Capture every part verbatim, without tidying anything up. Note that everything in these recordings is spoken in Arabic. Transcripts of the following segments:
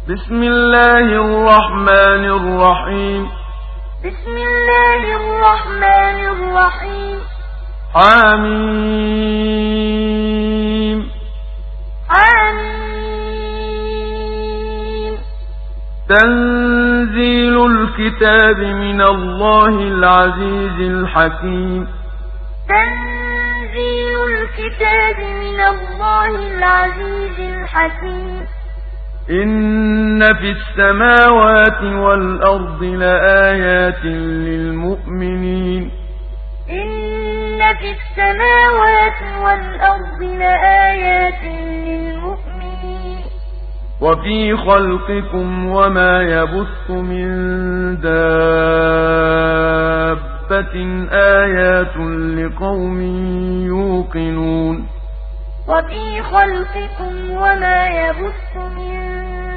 بسم الله الرحمن الرحيم بسم الله الرحمن الرحيم حميم حميم تنزيل الكتاب من الله العزيز الحكيم تنزيل الكتاب من الله العزيز الحكيم إن في السماوات والأرض لآيات للمؤمنين إن في السماوات والأرض لآيات للمؤمنين وفي خلقكم وما يبث من دابة آيات لقوم يوقنون وفي خلقكم وما يبث من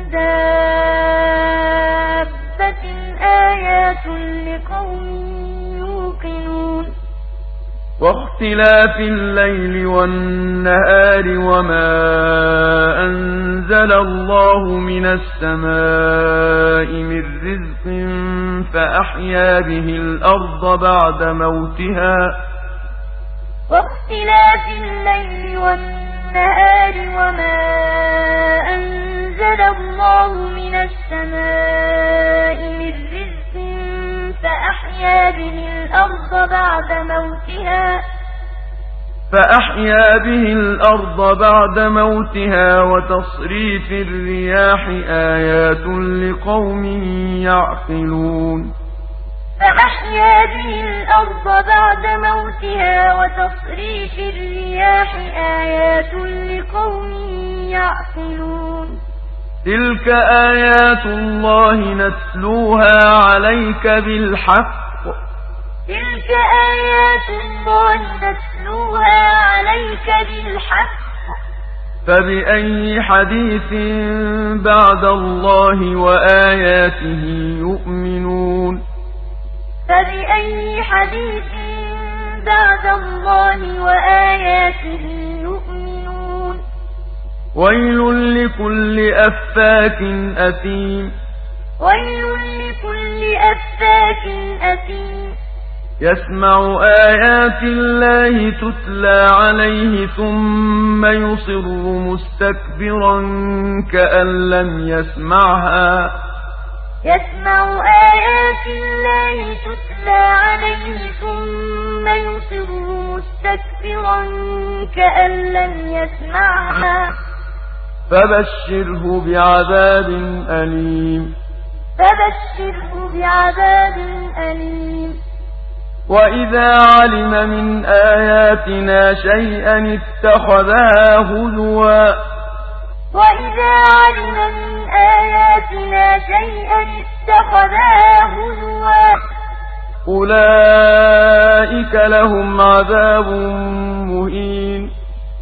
دابة آيات لقوم يوقنون واختلاف الليل والنهار وما أنزل الله من السماء من رزق فأحيا به الأرض بعد موتها واختلاف الليل والنهار وما أنزل الله من السماء من رزق فأحيا به الأرض بعد موتها فأحيا به الأرض بعد موتها وتصريف الرياح آيات لقوم يعقلون فأحيا به الأرض بعد موتها وتصريف الرياح آيات لقوم يعقلون تلك آيات الله نتلوها عليك بالحق تلك آيات الله نتلوها عليك بالحق فبأي حديث بعد الله وآياته يؤمنون فبأي حديث بعد الله وآياته يؤمنون ويل لكل أفاك أثيم ويل لكل أفاك أثيم يسمع آيات الله تتلى عليه ثم يصر مستكبرا كأن لم يسمعها يسمع آيات الله تتلى عليه ثم يصر مستكبرا كأن لم يسمعها فبشره بعذاب أليم فبشره بعذاب أليم وإذا علم من آياتنا شيئا اتخذها هزوا وإذا علم من آياتنا شيئا اتخذها هزوا أولئك لهم عذاب مهين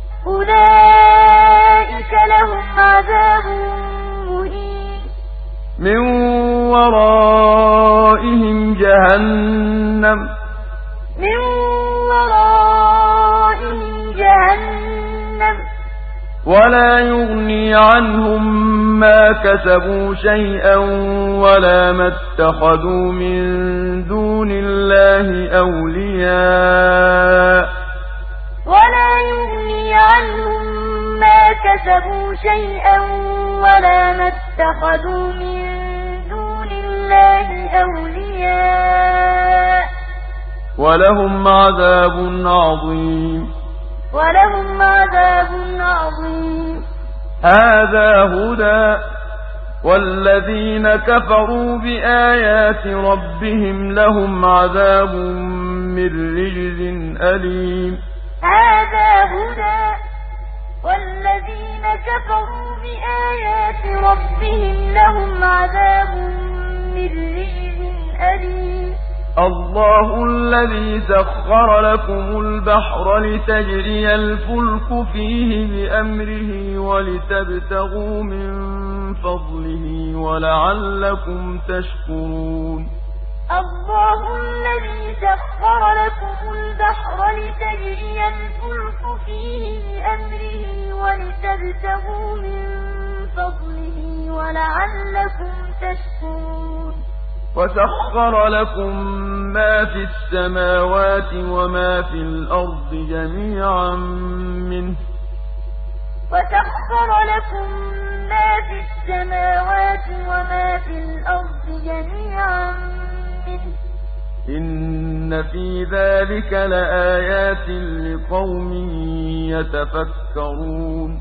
أولئك لهم عذاب مهين من ورائهم جهنم من ورائهم جهنم ولا يغني عنهم ما كسبوا شيئا ولا ما اتخذوا من دون الله أولياء ولا يغني عنهم ما كسبوا شيئا ولا ما اتخذوا من دون الله أولياء ولهم عذاب عظيم ولهم عذاب عظيم هذا هدى والذين كفروا بآيات ربهم لهم عذاب من رجز أليم هذا هدى والذين كفروا بآيات ربهم لهم عذاب من رجز أليم الله الذي سخر لكم البحر لتجري الفلك فيه بأمره ولتبتغوا من فضله ولعلكم تشكرون الله الذي سخر لكم البحر لتجري الفلك فيه بأمره ولتبتغوا من فضله ولعلكم تشكرون وسخر لكم ما في السماوات وما في الأرض جميعا منه وسخر لكم ما في السماوات وما في الأرض جميعا منه إن في ذلك لآيات لقوم يتفكرون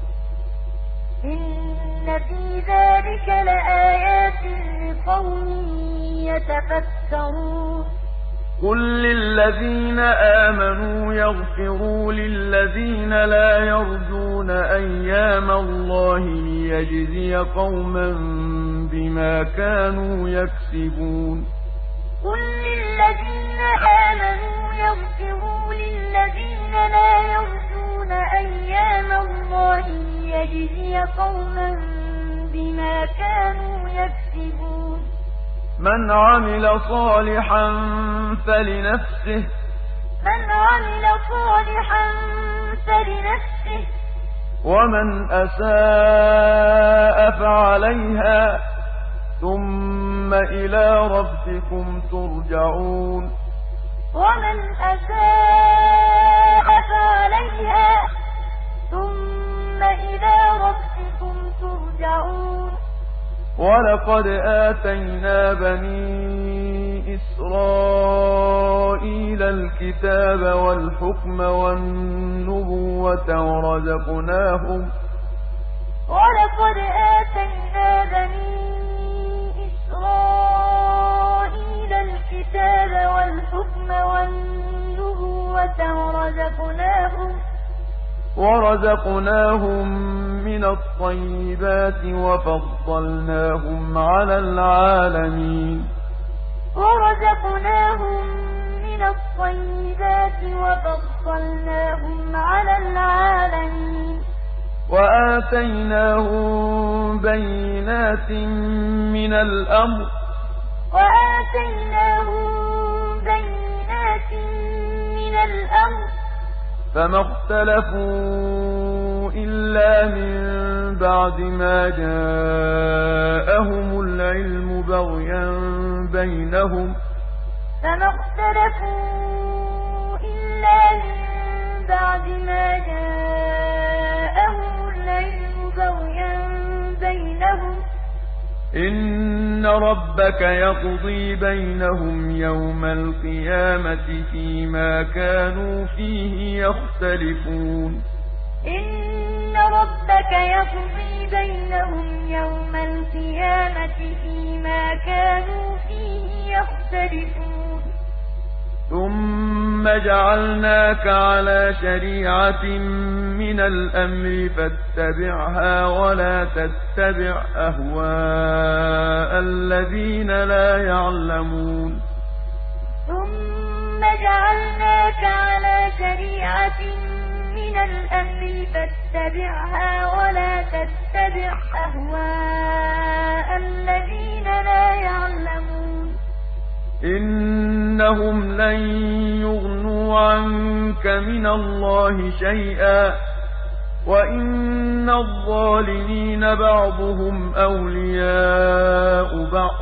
إن في ذلك لآيات لقوم يتفكرون قل للذين آمنوا يغفروا للذين لا يرجون أيام الله ليجزي قوما بما كانوا يكسبون قل للذين آمنوا يغفروا للذين لا يرجون أيام الله ليجزي قوما بما كانوا يكسبون من عمل صالحا فلنفسه من عمل صالحا فلنفسه ومن أساء فعليها ثم إلى ربكم ترجعون ومن أساء فعليها ثم إلى ربكم ترجعون ولقد آتينا بني إسرائيل الكتاب والحكم والنبوة ورزقناهم ولقد آتينا بني إسرائيل الكتاب والحكم والنبوة ورزقناهم ورزقناهم من الطيبات وفضلناهم على العالمين ورزقناهم من الطيبات وفضلناهم على العالمين وآتيناهم بينات من الأمر وآتيناهم بينات من الأمر فما اختلفوا إلا من بعد ما جاءهم العلم بغيا بينهم فما اختلفوا إلا من بعد ما جاءهم العلم بغيا بينهم إن ربك يقضي بينهم يوم القيامة فيما كانوا فيه يختلفون إن ربك يقضي بينهم يوم القيامة فيما كانوا فيه يختلفون ثم جعلناك على شريعة من الأمر فاتبعها ولا تتبع أهواء الذين لا يعلمون ثم جعلناك على شريعة من الأمر فاتبعها ولا تتبع أهواء الذين لا يعلمون إنهم لن يغنوا عنك من الله شيئا وإن الظالمين بعضهم أولياء بعض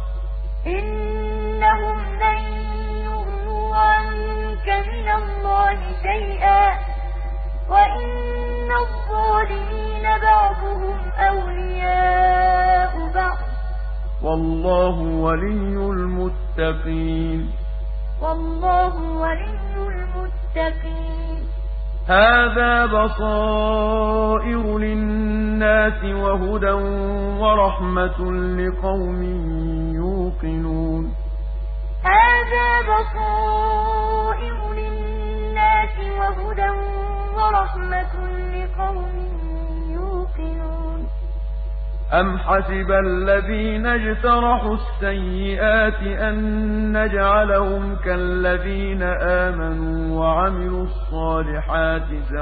إنهم لن يغنوا عنك من الله شيئا وإن الظالمين بعضهم أولياء بعض والله ولي المتقين والله ولي المتقين هذا بصائر للناس وهدى ورحمة لقوم يوقنون هذا بصائر للناس وهدى ورحمة لقوم يوقنون أم حسب الذين اجترحوا السيئات أن نجعلهم كالذين آمنوا وعملوا الصالحات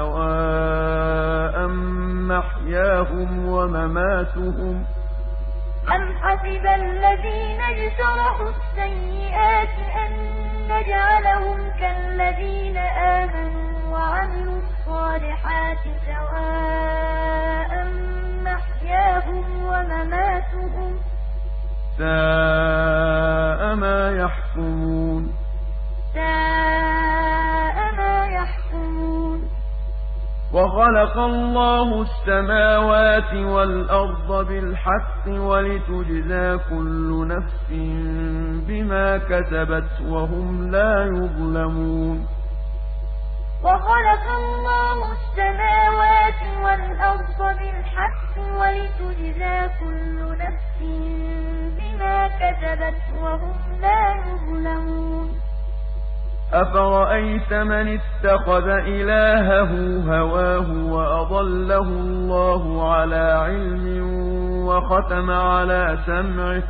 سواء محياهم ومماتهم أم حسب الذين اجترحوا السيئات أن نجعلهم كالذين آمنوا وعملوا الصالحات سواء محياهم محياهم ومماتهم ساء ما يحكمون ساء ما يحكمون وخلق الله السماوات والأرض بالحق ولتجزى كل نفس بما كسبت وهم لا يظلمون وخلق الله السماوات والأرض بالحق ولتجزى كل نفس بما كسبت وهم لا يظلمون أفرأيت من اتخذ إلهه هواه وأضله الله على علم وختم على سمعه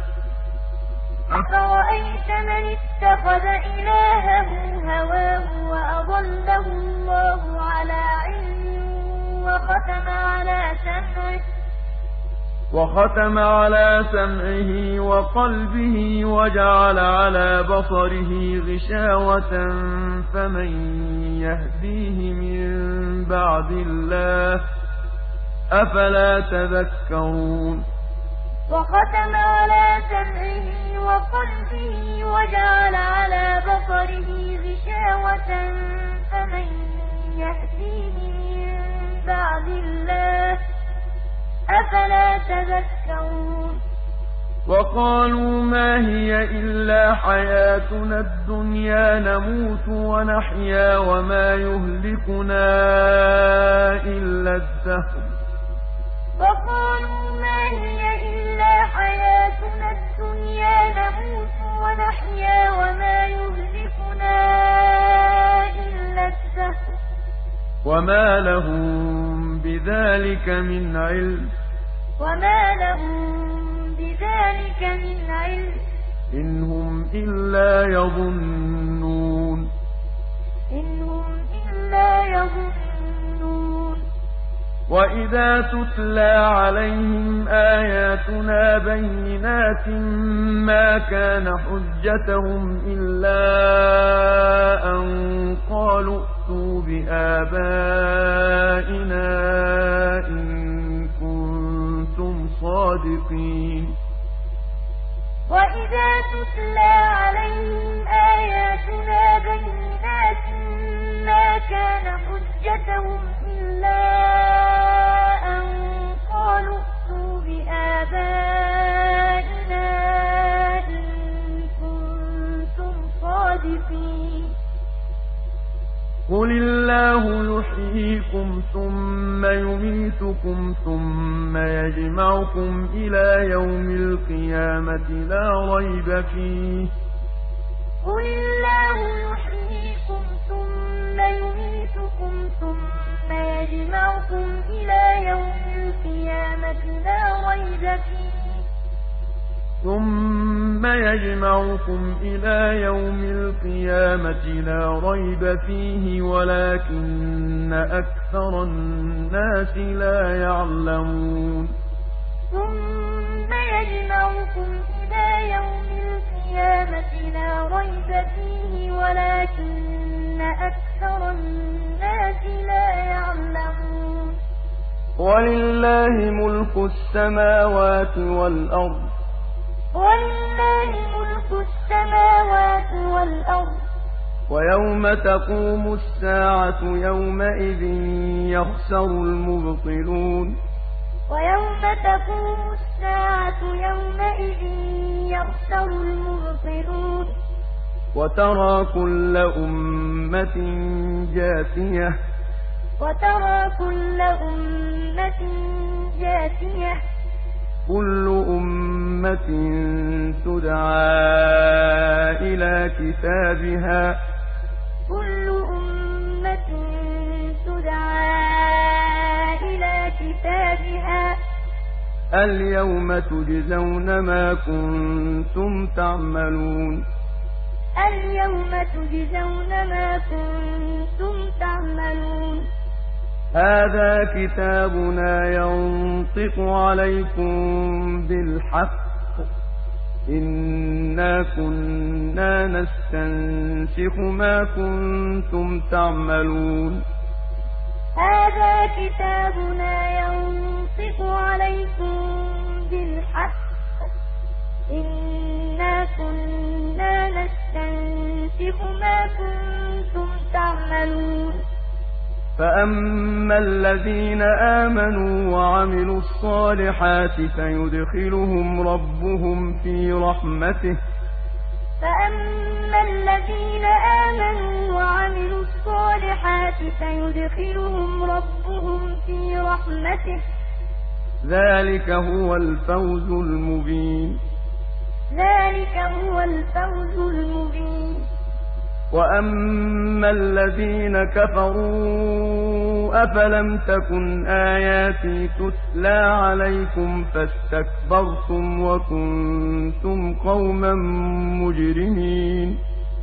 أفرأيت من اتخذ إلهه هواه وأضله الله على علم وختم على سمعه وختم على سمعه وقلبه وجعل على بصره غشاوة فمن يهديه من بعد الله أفلا تذكرون وختم على سمعه وقلبه وجعل على بصره غشاوة فمن يهديه من بعد الله أفلا تذكرون وقالوا ما هي إلا حياتنا الدنيا نموت ونحيا وما يهلكنا إلا الدهر وقالوا ما هي إلا حياتنا الدنيا نموت ونحيا وما يهلكنا إلا الدهر وما لهم بذلك من علم وما لهم بذلك من علم إن هم إلا يظنون إن هم إلا يظنون وإذا تتلى عليهم آياتنا بينات ما كان حجتهم إلا أن قالوا ائتوا بآبائنا إن كنتم صادقين وإذا تتلى عليهم آياتنا بينات ما كان حجتهم إلا أن قالوا ائتوا بآبائنا إن كنتم صادقين قل الله يحييكم ثم يميتكم ثم يجمعكم إلى يوم القيامة لا ريب فيه قل الله يحييكم ثم يميتكم ثم يجمعكم إلى يوم القيامة لا ريب فيه ثم يجمعكم إلى يوم القيامة لا ريب فيه ولكن أكثر الناس لا يعلمون ثم يجمعكم إلى يوم القيامة لا ريب فيه ولكن أكثر الناس لا يعلمون ولله ملك السماوات والأرض ولله ملك السماوات والأرض ويوم تقوم الساعة يومئذ يخسر المبطلون ويوم تقوم الساعة يومئذ يخسر المبطلون وترى كل أمة جاثية وترى كل أمة جاثية كل أمة تدعى إلى كتابها كل أمة تدعى إلى كتابها اليوم تجزون ما كنتم تعملون اليوم تجزون ما كنتم تعملون هذا كتابنا ينطق عليكم بالحق إنا كنا نستنسخ ما كنتم تعملون هذا كتابنا ينطق ننطق عليكم بالحق إنا كنا نستنسخ ما كنتم تعملون فأما الذين آمنوا وعملوا الصالحات فيدخلهم ربهم في رحمته فأما الذين آمنوا وعملوا الصالحات فيدخلهم ربهم في رحمته ذلك هو الفوز المبين ذلك هو الفوز المبين وأما الذين كفروا أفلم تكن آياتي تتلى عليكم فاستكبرتم وكنتم قوما مجرمين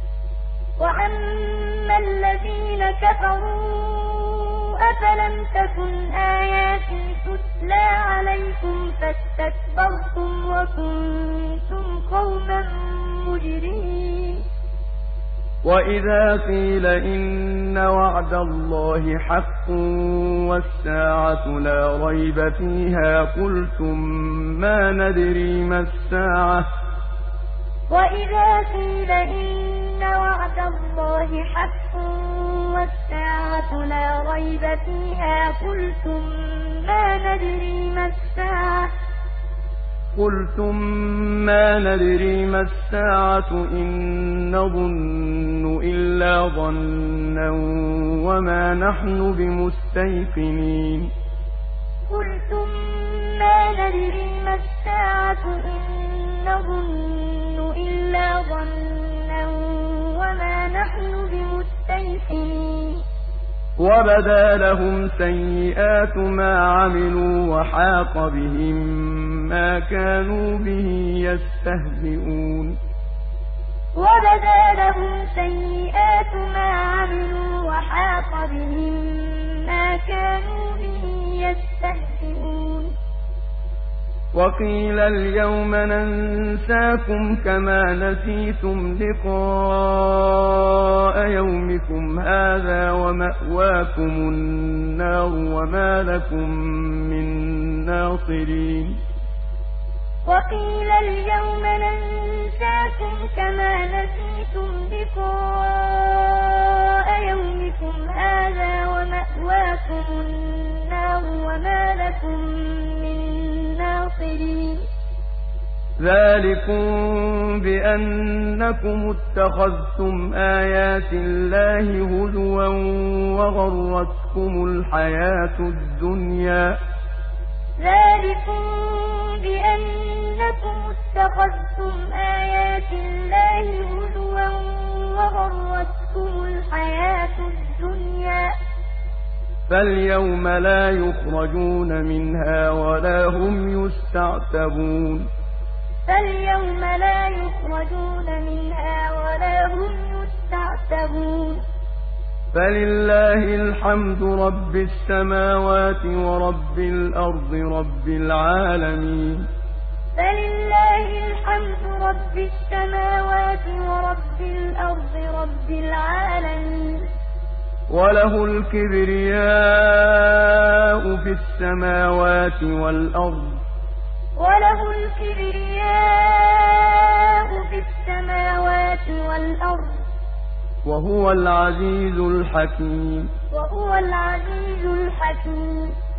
وأما الذين كفروا أفلم تكن آياتي تتلى عليكم فاستكبرتم وكنتم قوما مجرمين وإذا قيل إن وعد الله حق والساعة لا ريب فيها قلتم ما ندري ما الساعة وإذا قيل إن وعد الله حق والساعة لا ريب فيها قلتم ما ندري ما الساعة قلتم ما ندري ما الساعة إن نظن إلا ظنا وما نحن بمستيقنين قلتم ما ندري ما الساعة إن نظن إلا ظنا وما نحن بمستيقنين وبدا لهم سيئات ما عملوا وحاق بهم ما كانوا به يستهزئون وبدا لهم سيئات ما عملوا وحاق بهم ما كانوا به يستهزئون وقيل اليوم ننساكم كما نسيتم لقاء يومكم هذا ومأواكم النار وما لكم من ناصرين وقيل اليوم ننساكم كما نسيتم لقاء يومكم هذا ومأواكم النار وما لكم من ناصرين ذلكم بأنكم اتخذتم آيات الله هزوا وغرتكم الحياة الدنيا ذلكم بأنكم اتخذتم آيات الله هزوا وغرتكم الحياة الدنيا فاليوم لا يخرجون منها ولا هم يستعتبون فاليوم لا يخرجون منها ولا هم يستعتبون فلله الحمد رب السماوات ورب الأرض رب العالمين فلله الحمد رب السماوات ورب الأرض رب العالمين وله الكبرياء في السماوات والأرض وله الكبرياء في السماوات والأرض وهو العزيز الحكيم وهو العزيز الحكيم